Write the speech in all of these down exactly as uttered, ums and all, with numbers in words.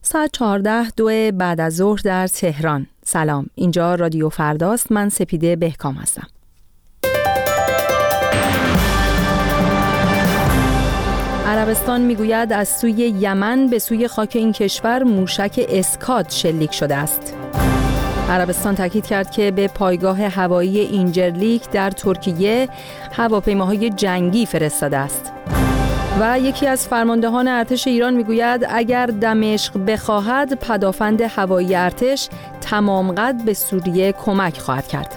ساعت چهارده دو بعد از ظهر در تهران. سلام، اینجا رادیو فرداست. من سپیده بهکام هستم. عربستان میگوید از سوی یمن به سوی خاک این کشور موشک اسکاد شلیک شده است. عربستان تاکید کرد که به پایگاه هوایی اینجرلیک در ترکیه هواپیماهای جنگی فرستاده است. و یکی از فرماندهان ارتش ایران میگوید اگر دمشق بخواهد پدافند هوایی ارتش تمام قد به سوریه کمک خواهد کرد.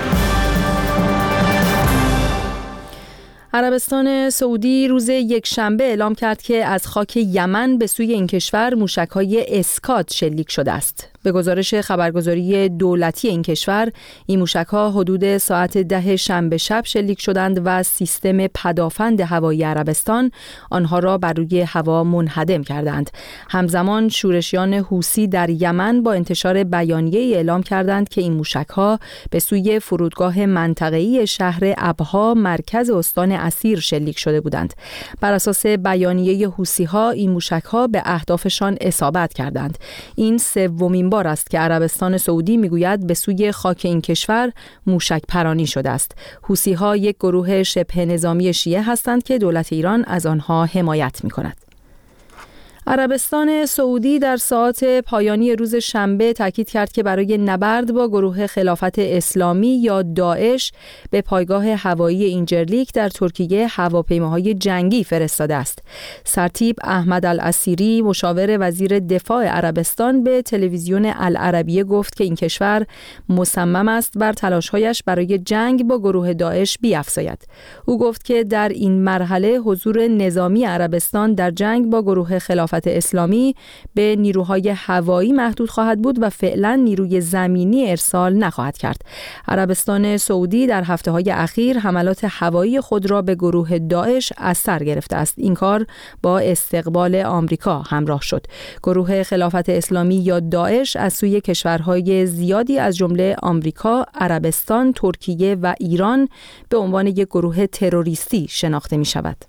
عربستان سعودی روز یکشنبه اعلام کرد که از خاک یمن به سوی این کشور موشک‌های اسکاد شلیک شده است. به گزارش خبرگزاری دولتی این کشور، این موشک‌ها حدود ساعت ده شنبه شب شلیک شدند و سیستم پدافند هوایی عربستان آنها را بر روی هوا منهدم کردند. همزمان شورشیان حوثی در یمن با انتشار بیانیه‌ای اعلام کردند که این موشک‌ها به سوی فرودگاه منطقه‌ای شهر ابها مرکز استان اسیر شلیک شده بودند. بر اساس بیانیه حوثی‌ها این موشک‌ها به اهدافشان اصابت کردند. این سومین بار است که عربستان سعودی میگوید به سوی خاک این کشور موشک پرانی شده است. حوثی‌ها یک گروه شبه نظامی شیعه هستند که دولت ایران از آنها حمایت می‌کند. عربستان سعودی در ساعات پایانی روز شنبه تاکید کرد که برای نبرد با گروه خلافت اسلامی یا داعش به پایگاه هوایی اینجرلیک در ترکیه هواپیماهای جنگی فرستاده است. سرتیپ احمد الاسیری مشاور وزیر دفاع عربستان به تلویزیون العربیه گفت که این کشور مصمم است بر تلاش‌هایش برای جنگ با گروه داعش بیفزاید. او گفت که در این مرحله حضور نظامی عربستان در جنگ با گروه خلافت اسلامی به نیروهای هوایی محدود خواهد بود و فعلا نیروی زمینی ارسال نخواهد کرد. عربستان سعودی در هفته‌های اخیر حملات هوایی خود را به گروه داعش از سر گرفته است. این کار با استقبال آمریکا همراه شد. گروه خلافت اسلامی یا داعش از سوی کشورهای زیادی از جمله آمریکا، عربستان، ترکیه و ایران به عنوان یک گروه تروریستی شناخته می شود.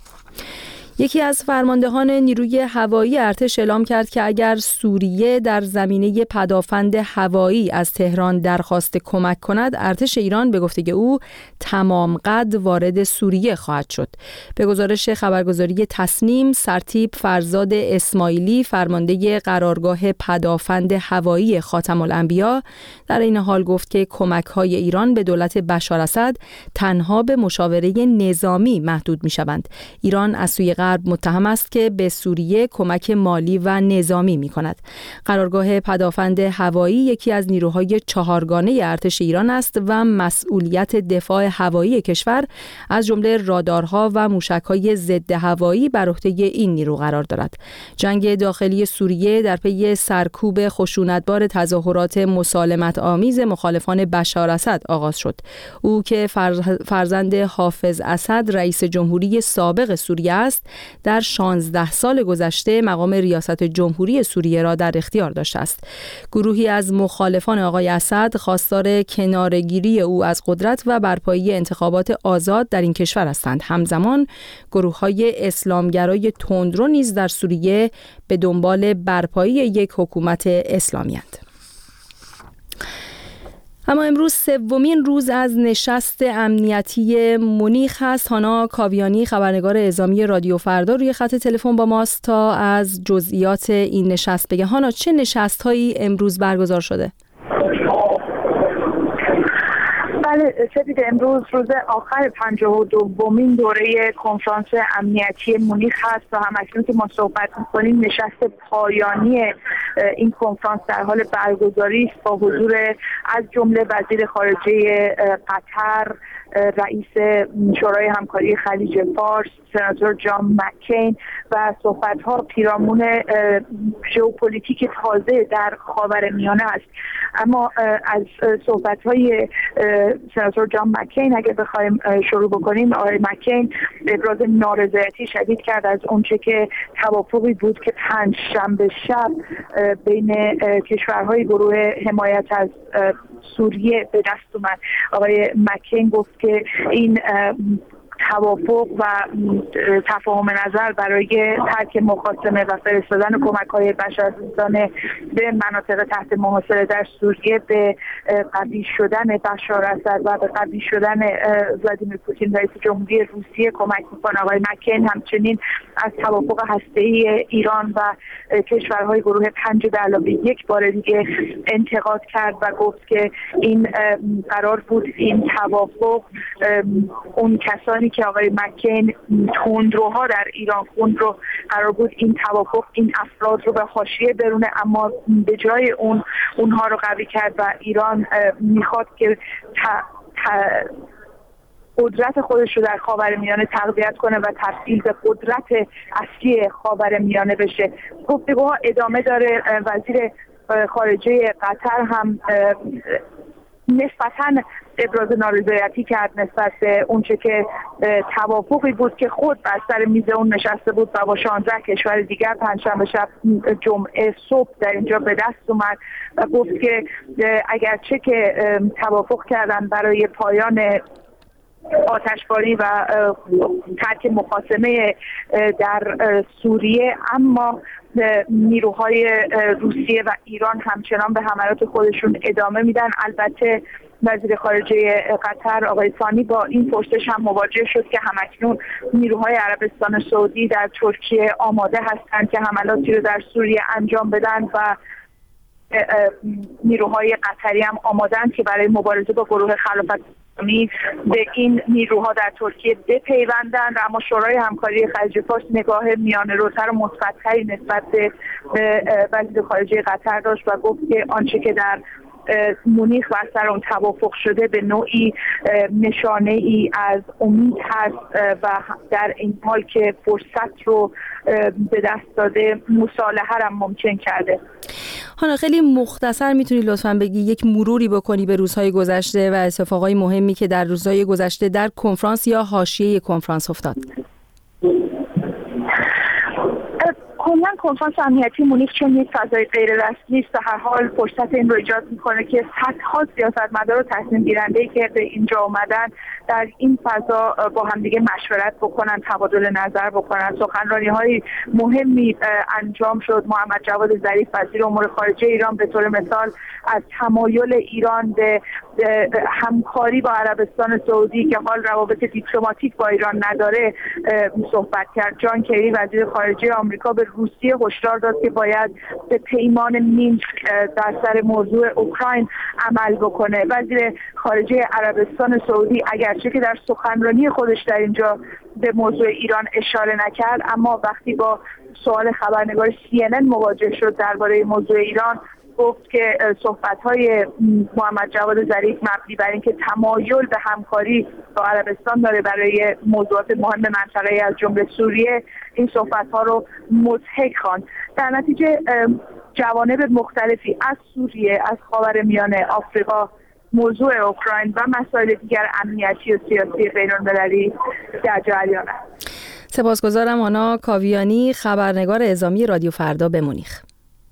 یکی از فرماندهان نیروی هوایی ارتش اعلام کرد که اگر سوریه در زمینه پدافند هوایی از تهران درخواست کمک کند، ارتش ایران به گفته او تمام قد وارد سوریه خواهد شد. به گزارش خبرگزاری تصنیم، سرتیپ فرزاد اسماعیلی فرمانده قرارگاه پدافند هوایی خاتم الانبیا در این حال گفت که کمک‌های ایران به دولت بشار اسد تنها به مشاوره نظامی محدود می‌شوند. ایران از سوی غرب متهم است که به سوریه کمک مالی و نظامی می کند. قرارگاه پدافند هوایی یکی از نیروهای چهارگانه ارتش ایران است و مسئولیت دفاع هوایی کشور از جمله رادارها و موشک‌های ضد هوایی بر عهده این نیرو قرار دارد. جنگ داخلی سوریه در پی سرکوب خشونتبار تظاهرات مسالمت آمیز مخالفان بشار اسد آغاز شد. او که فرزند حافظ اسد رئیس جمهوری سابق سوریه است، در شانزده سال گذشته مقام ریاست جمهوری سوریه را در اختیار داشته است. گروهی از مخالفان آقای اسد خواستار کناره‌گیری او از قدرت و برپایی انتخابات آزاد در این کشور هستند. همزمان گروه‌های اسلامگرای تندرو نیز در سوریه به دنبال برپایی یک حکومت اسلامی اند. اما امروز سومین روز از نشست امنیتی مونیخ هست. هانا کاویانی خبرنگار اعزامی رادیو فردا روی خط تلفن با ماست تا از جزئیات این نشست بگه. هانا، چه نشست‌هایی امروز برگزار شده؟ بله سپیده، امروز روز آخر پنجاه و دومین دوره کنفرانس امنیتی مونیخ هست و هم اکنون که ما صحبت می‌کنیم نشست پایانی این کنفرانس در حال برگزاری است با حضور از جمله وزیر خارجه قطر، رئیس شورای همکاری خلیج فارس سناتور جان مکین و صحبت‌ها پیرامون ژئوپلیتیک تازه در خاورمیانه است. اما از صحبت‌های سناتور جان مکین اگر بخوایم شروع بکنیم، آقای مکین ابراز نارضایتی شدید کرد از اونچه که توافقی بود که پنج شنبه شب بین کشورهای گروه حمایت از سوریه به دست اومد. آقای مکین گفت که این توافق و تفاهم نظر برای ترک مخاصمه و فرستادن کمک‌های بشردوستانه به مناطق تحت محاصره در سوریه به قوی شدن بشار اسد و به قوی شدن ولادیمیر پوتین رئیس جمهوری روسیه کمک می‌کنه. آقای مکین همچنین از توافق هسته‌ای ایران و کشورهای گروه پنج به علاوه یک بار دیگه انتقاد کرد و گفت که این قرار بود این توافق اون کسانی که آقای مکین تندروها در ایران خوند رو قرار بود این توافق این افراد رو به حاشیه برونه، اما به جای اون اونها رو قوی کرد و ایران میخواد که ت... ت... قدرت خودش رو در خاورمیانه تقویت کنه و تبدیل به قدرت اصلی خاورمیانه بشه. گفتگوها ادامه داره. وزیر خارجه قطر هم نسبتاً ابراز نارضایتی کرد نسبت به اونچه که توافقی بود که خود بر سر میز اون نشسته بود و با شانزده کشور دیگر پنجشنبه شب جمعه صبح در اینجا به دست اومد و گفت که اگرچه که توافق کردن برای پایان آتشباری و ترک مخاصمه در سوریه، اما نیروهای روسیه و ایران همچنان به حملات خودشون ادامه میدن. البته وزیر خارجه قطر آقای ثانی با این پرسش هم مواجه شد که همکنون نیروهای عربستان سعودی در ترکیه آماده هستند که حملاتی رو در سوریه انجام بدن و نیروهای قطری هم آماده‌اند که برای مبارزه با گروه خلافت به این نیروها در ترکیه بپیوندند. اما شورای همکاری خلیج فارس نگاه میانه روتر و مثبت‌تری نسبت به وزیر خارجه قطر داشت و گفت که آنچه که در مونیخ بر سر اون توافق شده به نوعی نشانه ای از امید هست و در این حال که فرصت رو به دست داده مصالحه هم ممکن کرده. حالا خیلی مختصر میتونی لطفاً بگی یک مروری بکنی به روزهای گذشته و اتفاقای مهمی که در روزهای گذشته در کنفرانس یا حاشیه کنفرانس افتاد؟ کلاً کنفرانس امنیتی مونیخ چون یک فضای غیر رسمی است و هر حال فرصت این رو ایجاد میکنه که صدها سیاستمدار و تصمیم گیرنده‌ای که به اینجا اومدن در این فضا با همدیگه مشورت بکنن، تبادل نظر بکنن. سخنرانی‌های مهمی انجام شد. محمد جواد ظریف وزیر امور خارجه ایران به طور مثال از تمایل ایران به همکاری با عربستان سعودی که حال روابط دیپلماتیک با ایران نداره صحبت کرد. جان کری وزیر خارجه آمریکا به روسیه هشدار داد که باید به پیمان مینسک در سر موضوع اوکراین عمل بکنه. وزیر خارجه عربستان سعودی اگرچه که در سخنرانی خودش در اینجا به موضوع ایران اشاره نکرد، اما وقتی با سوال خبرنگار سی ان ان مواجه شد درباره موضوع ایران گفت که صحبت‌های محمد جواد ظریف مبنی بر اینکه تمایل به همکاری با عربستان داره برای موضوعات مهم منطقه از جمله سوریه، این صحبت‌ها رو مضحک خواند. در نتیجه جوانب مختلفی از سوریه، از خاورمیانه، آفریقا، موضوع اوکراین و مسائل دیگر امنیتی و سیاسی بین‌المللی در جریان است. سپاسگزارم آنا کاویانی، خبرنگار اعزامی رادیو فردا به مونیخ.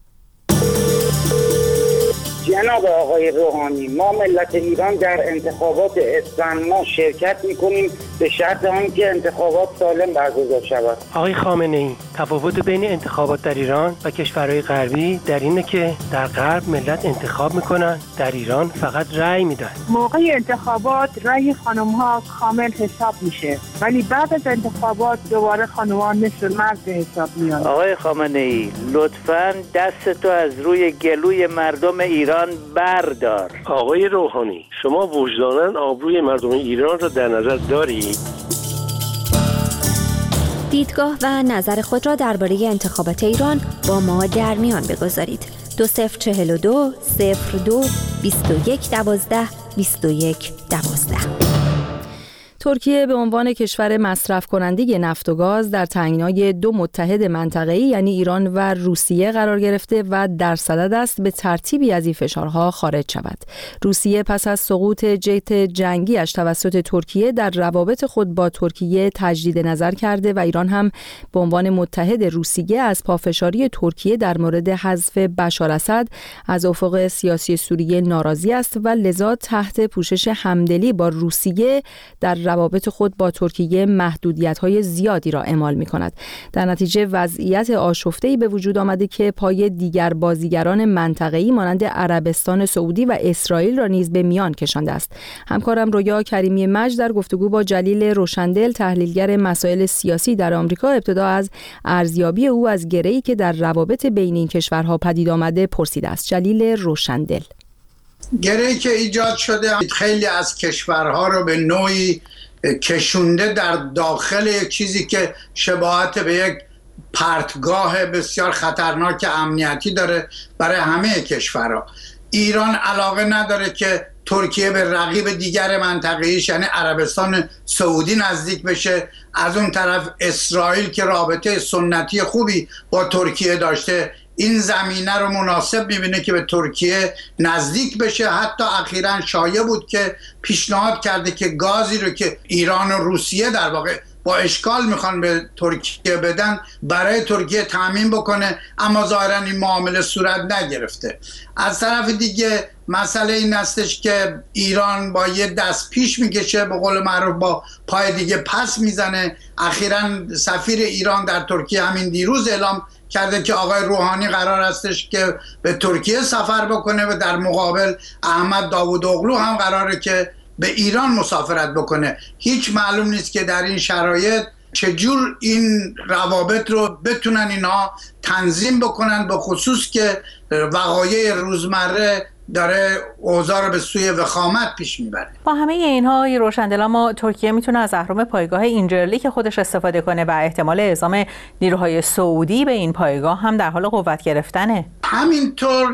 جناب آقای روحانی، ما ملت ایران در انتخابات اسفند ما شرکت میکنیم به شرط آنکه انتخابات سالم برگزار شود. آقای خامنه‌ای، تفاوت بین انتخابات در ایران و کشورهای غربی در اینه که در غرب ملت انتخاب میکنن، در ایران فقط رأی میدن. موقع انتخابات رأی خانم‌ها کامل حساب میشه، ولی بعد از انتخابات دوباره خانم‌ها مثل مرد به حساب میان. آقای خامنه‌ای، لطفاً دستتو از روی گلوی مردم ایران بردار. آقای روحانی، شما وجداناً آبروی مردم ایران را در نظر دارید؟ دیدگاه و نظر خود را درباره انتخابات ایران با ما در میان بگذارید. دو صفر چهل و دو صفر دو بیست و یک دوازده بیست و یک دوازده. ترکیه به عنوان کشور مصرف کننده نفت و گاز در تنگنای دو متحد منطقه‌ای یعنی ایران و روسیه قرار گرفته و در صدد است به ترتیبی از این فشارها خارج شود. روسیه پس از سقوط جت جنگیش توسط ترکیه در روابط خود با ترکیه تجدید نظر کرده و ایران هم به عنوان متحد روسیه از پافشاری ترکیه در مورد حذف بشار اسد از افق سیاسی سوریه ناراضی است و لذا تحت پوشش همدلی با روسیه در روابط خود با ترکیه محدودیت‌های زیادی را اعمال می‌کند. در نتیجه وضعیت آشفته‌ای به وجود آمده که پای دیگر بازیگران منطقه‌ای مانند عربستان سعودی و اسرائیل را نیز به میان کشانده است. همکارم رویا کریمی مجد در گفتگو با جلیل روشندل، تحلیلگر مسائل سیاسی در آمریکا، ابتدا از ارزیابی او از گره‌ای که در روابط بین این کشورها پدید آمده پرسیده است. جلیل روشندل: گره‌ای که ایجاد شده خیلی از کشورها رو به نوعی کشونده در داخل چیزی که شباهت به یک پرتگاه بسیار خطرناک امنیتی داره برای همه کشورها. ایران علاقه نداره که ترکیه به رقیب دیگر منطقه‌ایش یعنی عربستان سعودی نزدیک بشه. از اون طرف اسرائیل که رابطه سنتی خوبی با ترکیه داشته این زمینه رو مناسب می‌بینه که به ترکیه نزدیک بشه. حتی اخیراً شایع بود که پیشنهاد کرده که گازی رو که ایران و روسیه در واقع با اشکال میخوان به ترکیه بدن برای ترکیه تامین بکنه، اما ظاهراً این معامله صورت نگرفته. از طرف دیگه مسئله این هستش که ایران با یه دست پیش میکشه، به قول معروف با پای دیگه پس میزنه. اخیراً سفیر ایران در ترکیه همین دیروز اعلام کرده که آقای روحانی قرار هستش که به ترکیه سفر بکنه و در مقابل احمد داوودوغلو هم قراره که به ایران مسافرت بکنه. هیچ معلوم نیست که در این شرایط چجور این روابط رو بتونن اینها تنظیم بکنن، به خصوص که وقایع روزمره داره اوضاع رو به سوی وخامت پیش میبره. با همه اینها روشندل، اما ترکیه میتونه از اهرم پایگاه اینجرلیک که خودش استفاده کنه و احتمال اعزام نیروهای سعودی به این پایگاه هم در حال قوت گرفتنه. همینطور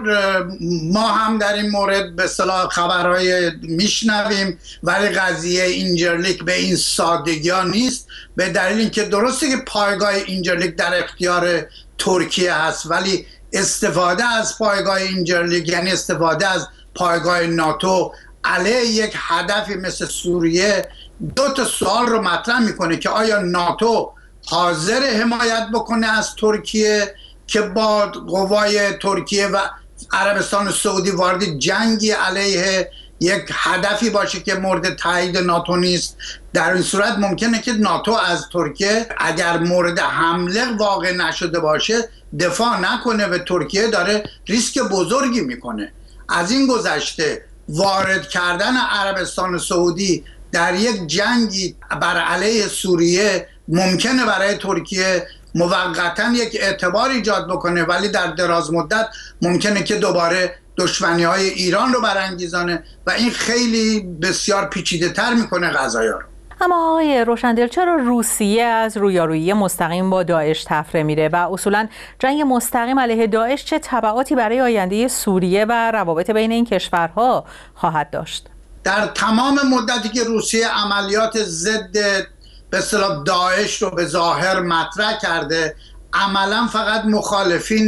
ما هم در این مورد به اصطلاح خبرهای میشنویم، ولی قضیه اینجرلیک به این سادگی ها نیست، به دلیل اینکه درسته که پایگاه اینجرلیک در اختیار ترکیه هست، ولی استفاده از پایگاه اینجرلیک یعنی استفاده از پایگاه ناتو علیه یک هدفی مثل سوریه دو تا سوال رو مطرح میکنه که آیا ناتو حاضر حمایت بکنه از ترکیه که با قوای ترکیه و عربستان سعودی وارد جنگی علیه یک هدفی باشه که مورد تایید ناتو نیست. در این صورت ممکنه که ناتو از ترکیه اگر مورد حمله واقع نشده باشه دفاع نکنه و ترکیه داره ریسک بزرگی میکنه. از این گذشته وارد کردن عربستان سعودی در یک جنگی بر علیه سوریه ممکنه برای ترکیه موقتا یک اعتبار ایجاد بکنه، ولی در دراز مدت ممکنه که دوباره دشمنی های ایران رو برانگیزانه و این خیلی بسیار پیچیده تر میکنه قضایا رو. اما آقای روشندل، چرا روسیه از رویارویی مستقیم با داعش تفره میره و اصولا جنگ مستقیم علیه داعش چه تبعاتی برای آینده سوریه و روابط بین این کشورها خواهد داشت؟ در تمام مدتی که روسیه عملیات ضد به اصطلاح داعش رو به ظاهر مطرح کرده، عملا فقط مخالفین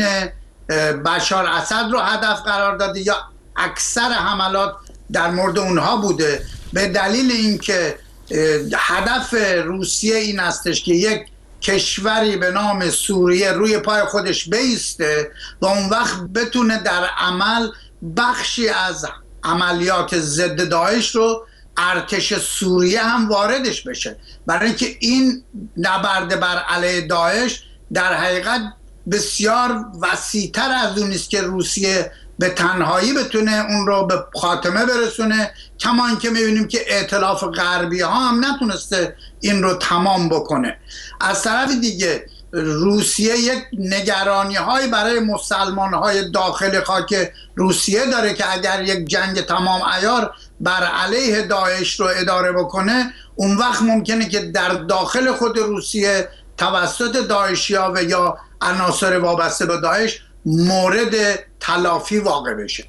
بشار اسد رو هدف قرار داده یا اکثر حملات در مورد اونها بوده، به دلیل اینکه هدف روسیه این استش که یک کشوری به نام سوریه روی پای خودش بیسته و اون وقت بتونه در عمل بخشی از عملیات ضد داعش رو ارتش سوریه هم واردش بشه، برای اینکه این نبرد بر علیه داعش در حقیقت بسیار وسیع‌تر از اون است که روسیه به تنهایی بتونه اون رو به خاتمه برسونه، کما اینکه می‌بینیم که ائتلاف غربی ها هم نتونسته این رو تمام بکنه. از طرف دیگه روسیه یک نگرانی های برای مسلمان های داخل خاک روسیه داره که اگر یک جنگ تمام عیار بر علیه داعش رو اداره بکنه، اون وقت ممکنه که در داخل خود روسیه توسط داعشی‌ها و یا عناصر وابسته به داعش مورد تلافی واقع بشه.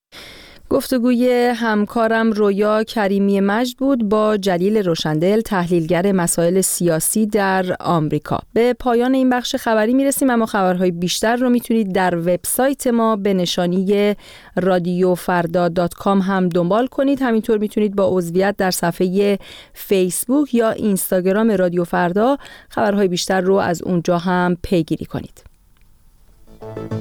گفتگوی همکارم رویا کریمی مجد بود با جلیل روشندل، تحلیلگر مسائل سیاسی در آمریکا. به پایان این بخش خبری میرسیم، اما خبرهای بیشتر رو میتونید در وبسایت ما به نشانی رادیو فردا دات کام هم دنبال کنید. همینطور میتونید با عضویت در صفحه فیسبوک یا اینستاگرام رادیو فردا خبرهای بیشتر رو از اونجا هم پیگیری کنید.